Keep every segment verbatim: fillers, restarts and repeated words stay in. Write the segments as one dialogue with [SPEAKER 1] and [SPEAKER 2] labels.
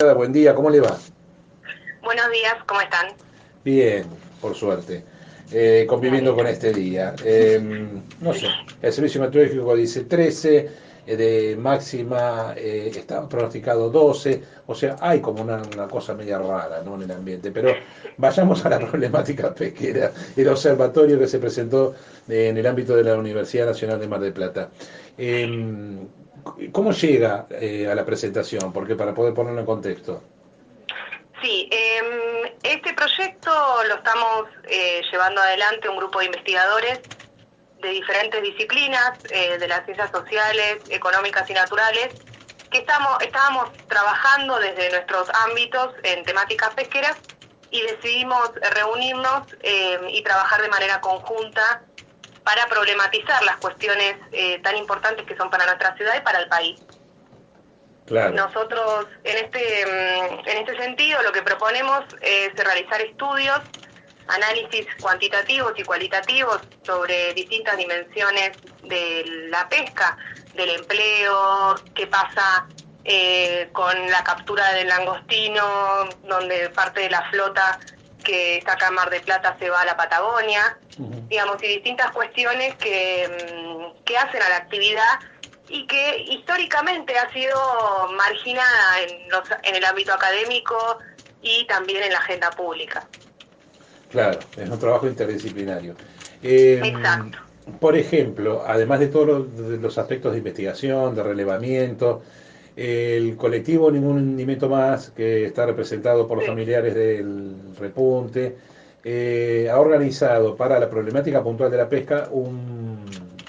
[SPEAKER 1] Buen día, ¿cómo le va?
[SPEAKER 2] Buenos días, ¿cómo están?
[SPEAKER 1] Bien, por suerte. Eh,
[SPEAKER 2] Me
[SPEAKER 1] conviviendo con
[SPEAKER 2] alegro.
[SPEAKER 1] este día. Eh, no
[SPEAKER 2] Sí.
[SPEAKER 1] sé, el servicio meteorológico dice trece, eh, de máxima eh, está pronosticado doce, o sea, hay como una, una cosa media rara, ¿no?, en el ambiente. Pero vayamos a la problemática pesquera, el observatorio que se presentó eh, en el ámbito de la Universidad Nacional de Mar del Plata. Eh, ¿Cómo llega eh, a la presentación? Porque para poder ponerlo en contexto.
[SPEAKER 2] Sí, eh, este proyecto lo estamos eh, llevando adelante un grupo de investigadores de diferentes disciplinas, eh, de las ciencias sociales, económicas y naturales, que estamos, estábamos trabajando desde nuestros ámbitos en temáticas pesqueras y decidimos reunirnos eh, y trabajar de manera conjunta para problematizar las cuestiones eh, tan importantes que son para nuestra ciudad y para el país.
[SPEAKER 1] Claro.
[SPEAKER 2] Nosotros, en este, en este sentido, lo que proponemos es realizar estudios, análisis cuantitativos y cualitativos sobre distintas dimensiones de la pesca, del empleo, qué pasa eh, con la captura del langostino, donde parte de la flota que está acá en Mar del Plata se va a la Patagonia,
[SPEAKER 1] Ujú.
[SPEAKER 2] digamos, y distintas cuestiones que, que hacen a la actividad y que históricamente ha sido marginada en, los, en el ámbito académico y también en la agenda pública.
[SPEAKER 1] Claro, es un trabajo interdisciplinario. Eh,
[SPEAKER 2] Exacto.
[SPEAKER 1] por ejemplo, además de todos los, de los aspectos de investigación, de relevamiento, el colectivo Ningún Hundimiento Más, que está representado por los
[SPEAKER 2] Sí.
[SPEAKER 1] familiares del repunte, eh, ha organizado para la problemática puntual de la pesca un,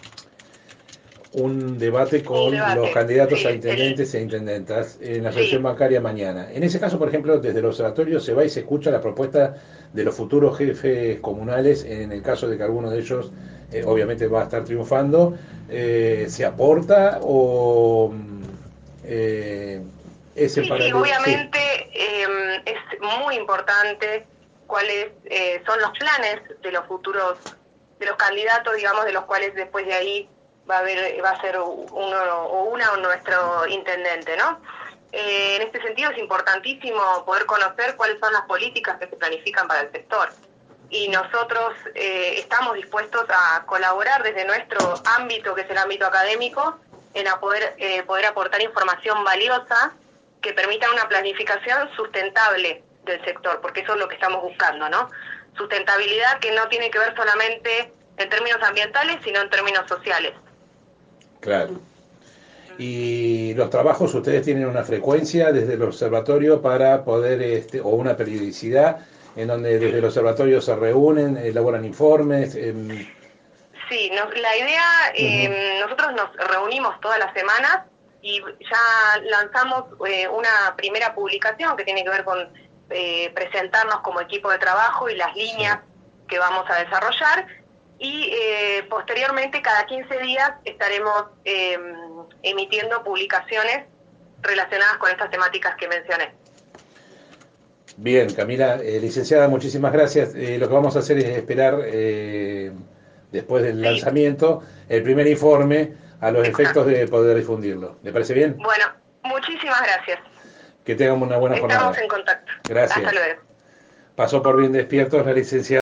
[SPEAKER 1] un debate
[SPEAKER 2] Un
[SPEAKER 1] con los
[SPEAKER 2] debate,
[SPEAKER 1] candidatos a
[SPEAKER 2] sí, el,
[SPEAKER 1] intendentes e intendentas en la
[SPEAKER 2] sí,
[SPEAKER 1] asociación bancaria mañana. En ese caso, por ejemplo, desde el observatorio se va y se escucha la propuesta de los futuros jefes comunales, en el caso de que alguno de ellos eh, obviamente va a estar triunfando, eh, se aporta o eh, es en
[SPEAKER 2] sí, sí,
[SPEAKER 1] paralelo. Sí,
[SPEAKER 2] obviamente eh, es muy importante cuáles eh, son los planes de los futuros, de los candidatos, digamos, de los cuales después de ahí va a haber, va a ser uno o una o nuestro intendente, ¿no? Eh, en este sentido es importantísimo poder conocer cuáles son las políticas que se planifican para el sector. Y nosotros eh, estamos dispuestos a colaborar desde nuestro ámbito, que es el ámbito académico, en a poder, eh, poder aportar información valiosa que permita una planificación sustentable del sector, porque eso es lo que estamos buscando, ¿no? Sustentabilidad que no tiene que ver solamente en términos ambientales, sino en términos sociales.
[SPEAKER 1] claro. Y los trabajos, ustedes tienen una frecuencia desde el observatorio para poder, este, o una periodicidad, en donde desde el observatorio se reúnen, elaboran informes. em,
[SPEAKER 2] Sí, nos, la idea,
[SPEAKER 1] Ujú.
[SPEAKER 2] eh, nosotros nos reunimos todas las semanas y ya lanzamos eh, una primera publicación que tiene que ver con eh, presentarnos como equipo de trabajo y las
[SPEAKER 1] Sí.
[SPEAKER 2] líneas que vamos a desarrollar y eh, posteriormente cada quince días estaremos eh, emitiendo publicaciones relacionadas con estas temáticas que mencioné.
[SPEAKER 1] Bien, Camila, eh, licenciada, muchísimas gracias. Eh, lo que vamos a hacer es esperar, eh, después del
[SPEAKER 2] Sí,
[SPEAKER 1] lanzamiento, el primer informe a los efectos
[SPEAKER 2] exacto.
[SPEAKER 1] de poder difundirlo. ¿Le parece bien?
[SPEAKER 2] Bueno, muchísimas gracias.
[SPEAKER 1] Que tengan una buena
[SPEAKER 2] Estamos
[SPEAKER 1] jornada.
[SPEAKER 2] en contacto. Hasta
[SPEAKER 1] Gracias.
[SPEAKER 2] luego.
[SPEAKER 1] Pasó por Bien Despiertos la licenciada.